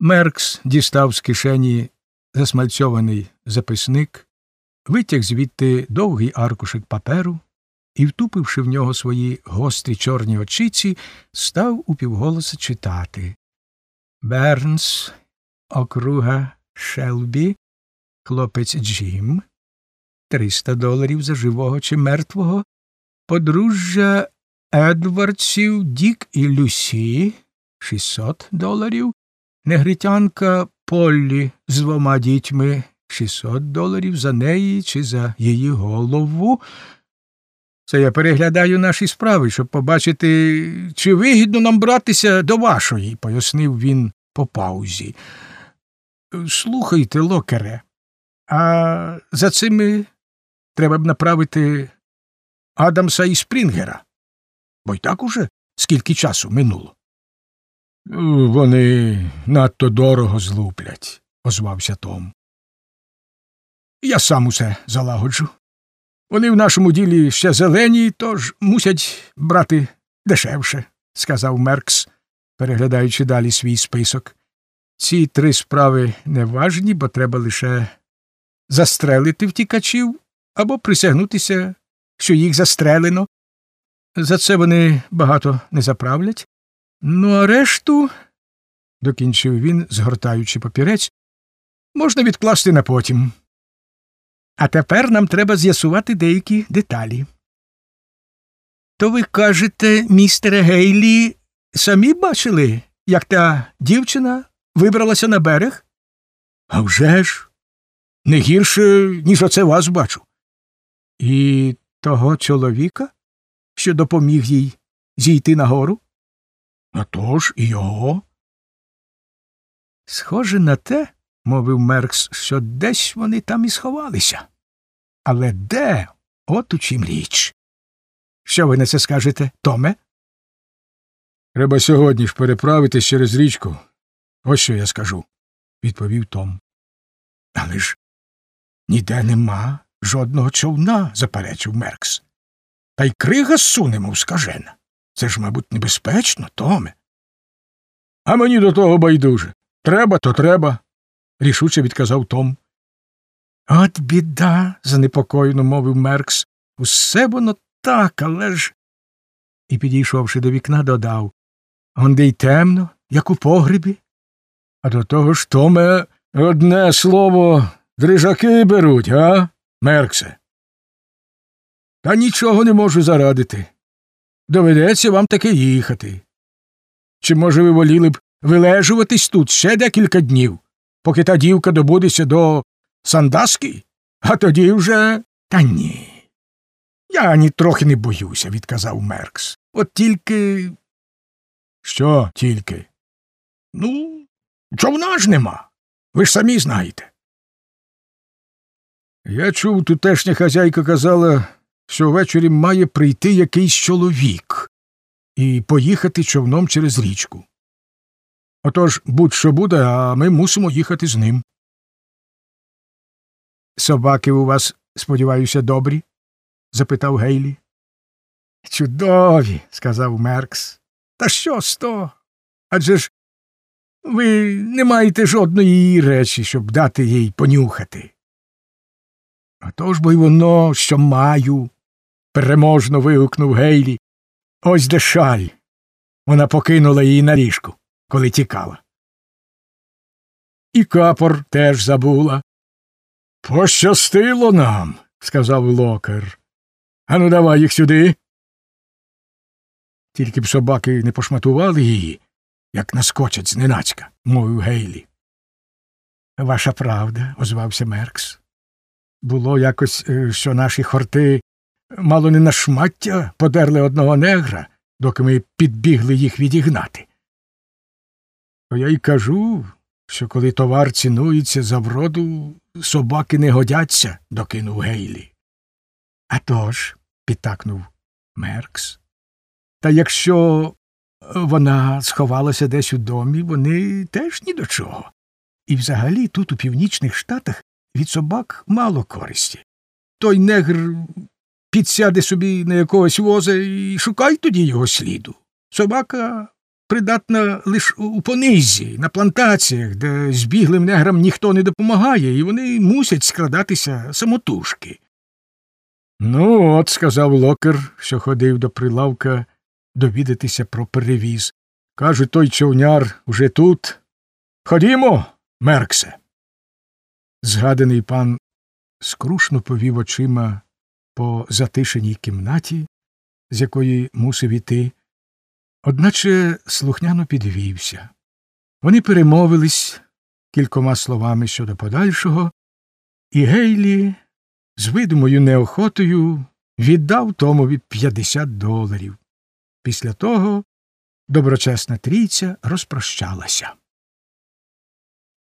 Меркс дістав з кишені засмальцьований записник, витяг звідти довгий аркушик паперу і, втупивши в нього свої гострі чорні очиці, став упівголоса читати. Бернс, округа Шелбі, хлопець Джим, $300 за живого чи мертвого, подружжя Едвардсів, Дік і Люсі, $600, негритянка Поллі з 2 дітьми, $600 за неї чи за її голову. Це я переглядаю наші справи, щоб побачити, чи вигідно нам братися до вашої, пояснив він по паузі. Слухайте, Локере, а за цими треба б направити Адамса і Спрінгера, бо й так уже скільки часу минуло. Вони надто дорого злуплять, озвався Том. Я сам усе залагоджу. Вони в нашому ділі ще зелені, тож мусять брати дешевше, сказав Меркс, переглядаючи далі свій список. Ці 3 справи неважні, бо треба лише застрелити втікачів або присягнутися, що їх застрелено. За це вони багато не заправлять. Ну, а решту, докінчив він, згортаючи папірець, можна відкласти на потім. А тепер нам треба з'ясувати деякі деталі. То ви кажете, містере Гейлі, самі бачили, як та дівчина вибралася на берег? А вже ж, не гірше, ніж оце вас бачу. І того чоловіка, що допоміг їй зійти нагору? А то ж і його. Схоже на те, мовив Меркс, що десь вони там і сховалися. Але де? От у чим річ. Що ви на це скажете, Томе? Треба сьогодні ж переправитись через річку. Ось що я скажу, відповів Том. Але ж ніде нема жодного човна, заперечив Меркс. Та й крига зсуне, мов скажена. Це ж, мабуть, небезпечно, Томе. А мені до того байдуже. Треба, то треба, рішуче відказав Том. От біда, занепокоєно мовив Меркс. Усе воно так, але ж. І, підійшовши до вікна, додав. Онде й темно, як у погребі. А до того ж, Томе, одне слово, дрижаки беруть, а, Мерксе? Та нічого не можу зарадити. Доведеться вам таки їхати. Чи, може, ви воліли б вилежуватись тут ще декілька днів, поки та дівка добудеться до Сандаски? А тоді вже... Та ні. Я нітрохи не боюся, відказав Меркс. От тільки... Що тільки? Ну, човна ж нема. Ви ж самі знаєте. Я чув, тутешня хазяйка казала, що ввечері має прийти якийсь чоловік і поїхати човном через річку. Отож, будь-що буде, а ми мусимо їхати з ним. Собаки у вас, сподіваюся, добрі? Запитав Гейлі. Чудові, сказав Меркс. Та що з того? Адже ж ви не маєте жодної її речі, щоб дати їй понюхати. А то ж бо й воно, що маю, переможно вигукнув Гейлі. Ось де шаль. Вона покинула її на ліжку, коли тікала. І капор теж забула. Пощастило нам, сказав Локер. Ану, давай їх сюди. Тільки б собаки не пошматували її, як наскочать зненацька, мовив Гейлі. Ваша правда, озвався Меркс. Було якось, що наші хорти мало не на шмаття подерли одного негра, доки ми підбігли їх відігнати. То я й кажу, що коли товар цінується за вроду, собаки не годяться, докинув Гейлі. А тож, підтакнув Меркс. Та якщо вона сховалася десь у домі, вони теж ні до чого. І взагалі тут у Північних Штатах від собак мало користі. Той негр підсяде собі на якогось воза і шукай тоді його сліду. Собака придатна лише у понизі, на плантаціях, де збіглим неграм ніхто не допомагає, і вони мусять скрадатися самотужки. Ну, от, сказав Локер, що ходив до прилавка довідатися про перевіз. Каже, той човняр уже тут. Ходімо, Мерксе. Згаданий пан скрушно повів очима по затишеній кімнаті, з якої мусив іти, одначе слухняно підвівся. Вони перемовились кількома словами щодо подальшого, і Гейлі з видимою неохотою віддав Томові $50. Після того доброчесна трійця розпрощалася.